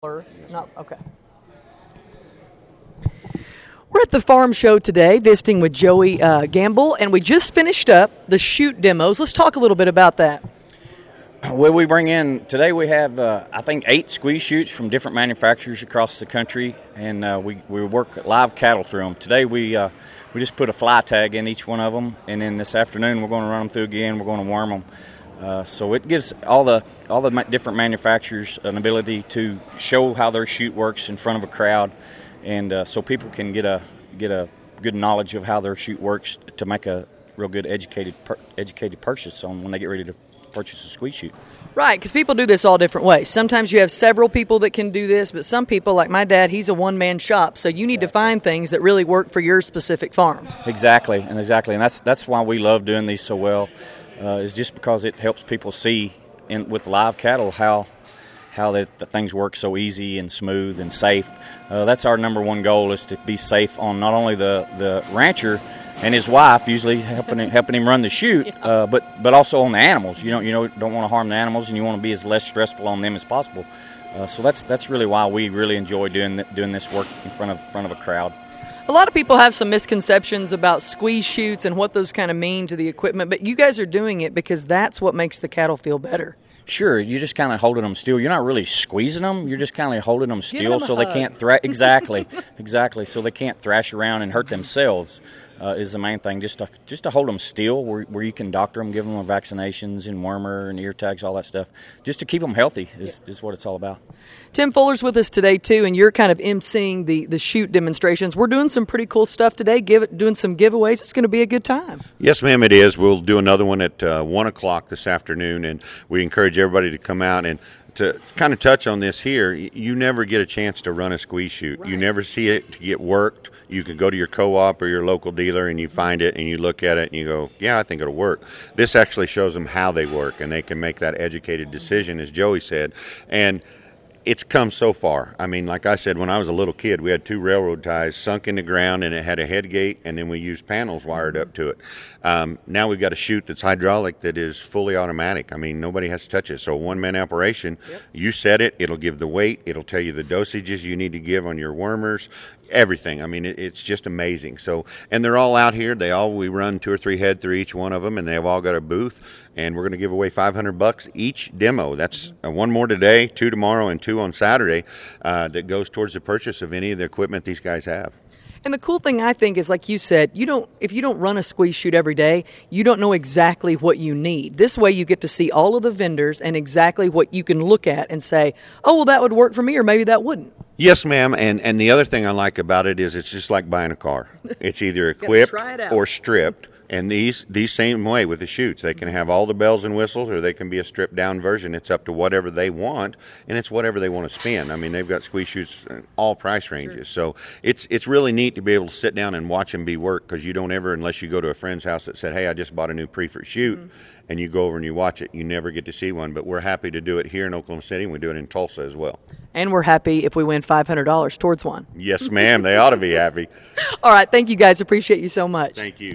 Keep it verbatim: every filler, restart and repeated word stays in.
Or not? Okay. We're at the farm show today, visiting with Joey uh, Gamble, and we just finished up the shoot demos. Let's talk a little bit about that. Well, we bring in, today we have, uh, I think, eight squeeze chutes from different manufacturers across the country, and uh, we, we work live cattle through them. Today we uh, we just put a fly tag in each one of them, and then this afternoon we're going to run them through again. We're going to worm them. Uh, so it gives all the all the ma- different manufacturers an ability to show how their chute works in front of a crowd, and uh, so people can get a get a good knowledge of how their chute works to make a real good educated per- educated purchase on when they get ready to purchase a squeeze chute. Right, because people do this all different ways. Sometimes you have several people that can do this, but some people, like my dad, he's a one-man shop, so you need exactly. to find things that really work for your specific farm. Exactly, and exactly, and that's that's why we love doing these so well. Uh, is just because it helps people see in, with live cattle how how the, the things work so easy and smooth and safe. Uh, that's our number one goal, is to be safe on not only the, the rancher and his wife, usually helping him, helping him run the chute, uh, but but also on the animals. You don't you know don't want to harm the animals, and you want to be as less stressful on them as possible. Uh, so that's that's really why we really enjoy doing th- doing this work in front of front of a crowd. A lot of people have some misconceptions about squeeze chutes and what those kind of mean to the equipment, but you guys are doing it because that's what makes the cattle feel better. Sure, you're just kind of holding them still. You're not really squeezing them. You're just kind of holding them still them so hug. they can't thrash. Exactly, exactly. So they can't thrash around and hurt themselves. Uh, is the main thing, just to just to hold them still, where where you can doctor them, give them vaccinations and wormer and ear tags, all that stuff, just to keep them healthy is, is what it's all about. Tim Fuller's with us today too, and you're kind of emceeing the the shoot demonstrations. We're doing some pretty cool stuff today, give it, doing some giveaways. It's going to be a good time. Yes, ma'am, it is. We'll do another one at uh, one o'clock this afternoon, and we encourage everybody to come out and. To kind of touch on this here, you never get a chance to run a squeeze chute. Right. You never see it to get worked. You can go to your co-op or your local dealer and you find it and you look at it and you go, yeah, I think it'll work. This actually shows them how they work, and they can make that educated decision, as Joey said. And it's come so far. I mean, like I said, when I was a little kid, we had two railroad ties sunk in the ground, and it had a head gate, and then we used panels wired up to it. Um, now we've got a chute that's hydraulic that is fully automatic. I mean, nobody has to touch it. So one-man operation, yep. You set it, it'll give the weight, it'll tell you the dosages you need to give on your wormers, everything. I mean, it, it's just amazing. So, and they're all out here. They all we run two or three head through each one of them, and they've all got a booth. And we're going to give away five hundred bucks each demo. That's uh, one more today, two tomorrow, and two on Saturday. Uh, that goes towards the purchase of any of the equipment these guys have. And the cool thing, I think, is like you said, you don't if you don't run a squeeze chute every day, you don't know exactly what you need. This way you get to see all of the vendors and exactly what you can look at and say, oh, well, that would work for me, or maybe that wouldn't. Yes, ma'am. And, and the other thing I like about it is it's just like buying a car. It's either equipped it or stripped. And these these same way with the chutes, they can have all the bells and whistles, or they can be a stripped down version. It's up to whatever they want, and it's whatever they want to spend. I mean, they've got squeeze chutes in all price ranges, sure. So it's it's really neat to be able to sit down and watch them be worked, because you don't ever, unless you go to a friend's house that said, hey, I just bought a new Prefer chute, mm-hmm. and you go over and you watch it, you never get to see one. But we're happy to do it here in Oklahoma City, and we do it in Tulsa as well. And we're happy if we win five hundred dollars towards one. Yes, ma'am. They ought to be happy. All right. Thank you, guys. Appreciate you so much. Thank you.